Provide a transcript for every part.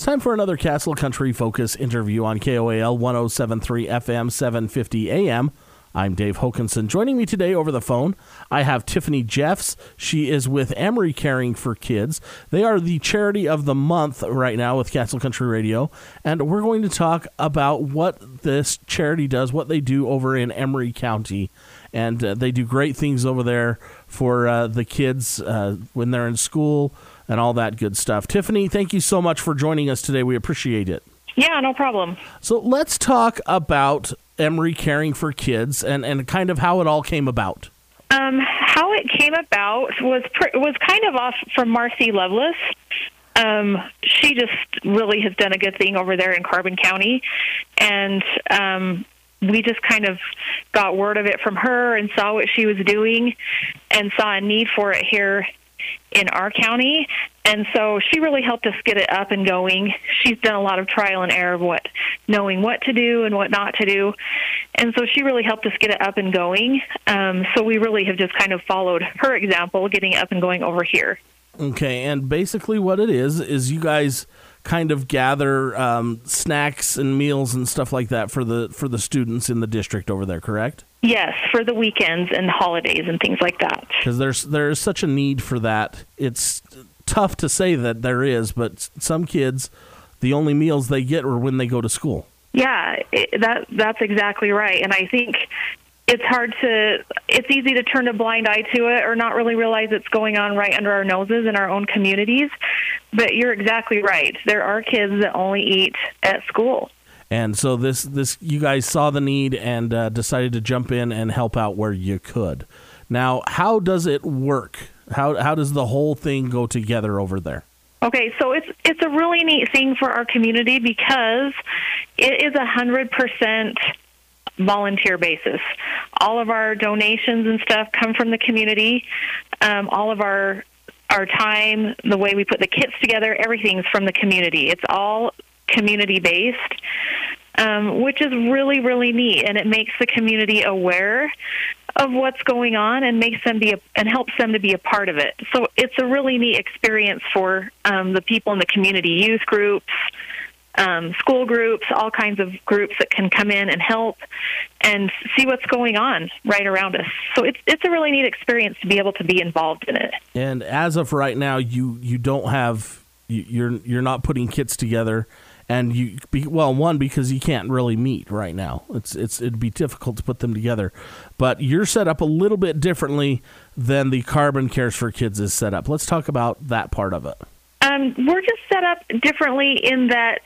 time for another Castle Country Focus interview on KOAL 107.3 FM, 750 AM. I'm Dave Hokanson. Joining me today over the phone, I have Tiffany Jeffs. She is with Emory Caring for Kids. They are the charity of the month right now with Castle Country Radio, and we're going to talk about what this charity does, what they do over in Emory County. And they do great things over there for the kids when they're in school and all that good stuff. Tiffany, thank you so much for joining us today. We appreciate it. Yeah, no problem. So let's talk about Emory Caring for Kids and kind of how it all came about. How it came about was kind of off from Marcy Lovelace. She just really has done a good thing over there in Carbon County, and we just kind of got word of it from her and saw what she was doing and saw a need for it here in our county. And so she really helped us get it up and going. She's done a lot of trial and error of knowing what to do and what not to do. And so she really helped us get it up and going. So we really have just kind of followed her example, getting it up and going over here. Okay, and basically what it is you guys kind of gather snacks and meals and stuff like that for the students in the district over there, correct? Yes, for the weekends and holidays and things like that. Because there's such a need for that. It's tough to say that there is, but some kids, the only meals they get are when they go to school. Yeah, that's exactly right. And I think it's easy to turn a blind eye to it or not really realize it's going on right under our noses in our own communities. But you're exactly right. There are kids that only eat at school. And so this you guys saw the need and decided to jump in and help out where you could. Now, how does it work? How does the whole thing go together over there? Okay, so it's a really neat thing for our community because it is 100% volunteer basis. All of our donations and stuff come from the community. All of our time, the way we put the kits together, everything's from the community. It's all community-based, which is really, really neat, and it makes the community aware of what's going on and makes them and helps them to be a part of it. So it's a really neat experience for the people in the community, youth groups, school groups, all kinds of groups that can come in and help and see what's going on right around us. So it's a really neat experience to be able to be involved in it. And as of right now, you don't have you're not putting kits together. And one, because you can't really meet right now. It'd be difficult to put them together. But you're set up a little bit differently than the Carbon Cares for Kids is set up. Let's talk about that part of it. We're just set up differently in that,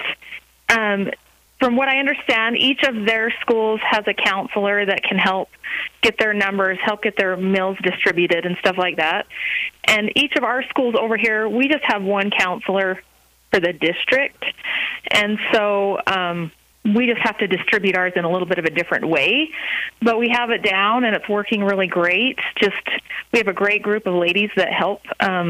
from what I understand, each of their schools has a counselor that can help get their numbers, help get their meals distributed and stuff like that. And each of our schools over here, we just have one counselor for the district, and so we just have to distribute ours in a little bit of a different way, but we have it down and it's working really great. We have a great group of ladies that help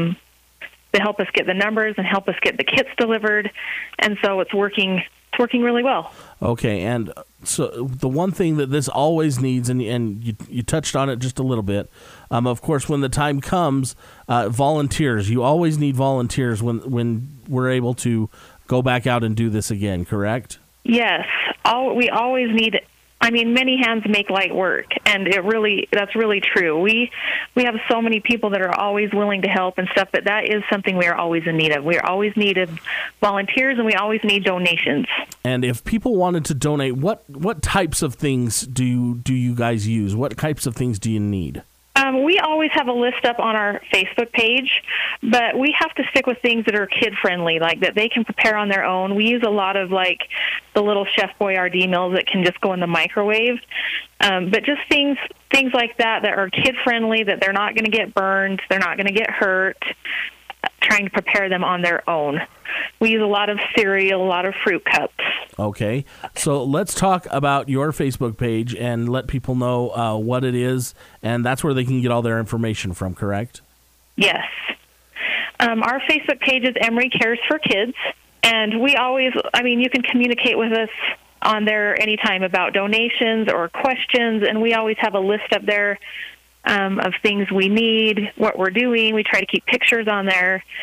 us get the numbers and help us get the kits delivered, and so it's working really well. Okay, and so the one thing that this always needs, and you touched on it just a little bit, of course, when the time comes, volunteers. You always need volunteers when we're able to go back out and do this again, correct? Yes. We always need, many hands make light work, and that's really true. We have so many people that are always willing to help and stuff, but that is something we are always in need of. We are always needed volunteers, and we always need donations. And if people wanted to donate, what types of things do you guys use? What types of things do you need? We always have a list up on our Facebook page, but we have to stick with things that are kid-friendly, like that they can prepare on their own. We use a lot of, the little Chef Boyardee meals that can just go in the microwave, but just things like that are kid-friendly, that they're not going to get burned, they're not going to get hurt, trying to prepare them on their own. We use a lot of cereal, a lot of fruit cups. Okay, so let's talk about your Facebook page and let people know what it is, and that's where they can get all their information from, correct? Yes. Our Facebook page is Emory Cares for Kids, and we always, you can communicate with us on there anytime about donations or questions, and we always have a list up there of things we need, what we're doing. We try to keep pictures on there.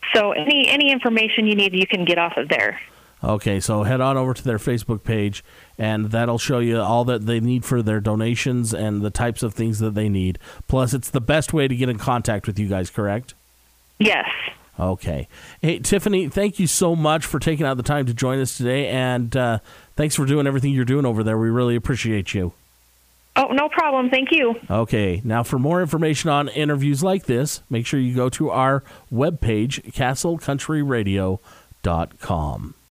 So any information you need, you can get off of there. Okay, so head on over to their Facebook page, and that'll show you all that they need for their donations and the types of things that they need. Plus, it's the best way to get in contact with you guys, correct? Yes. Okay. Hey, Tiffany, thank you so much for taking out the time to join us today, and thanks for doing everything you're doing over there. We really appreciate you. Oh, no problem. Thank you. Okay. Now, for more information on interviews like this, make sure you go to our webpage, castlecountryradio.com.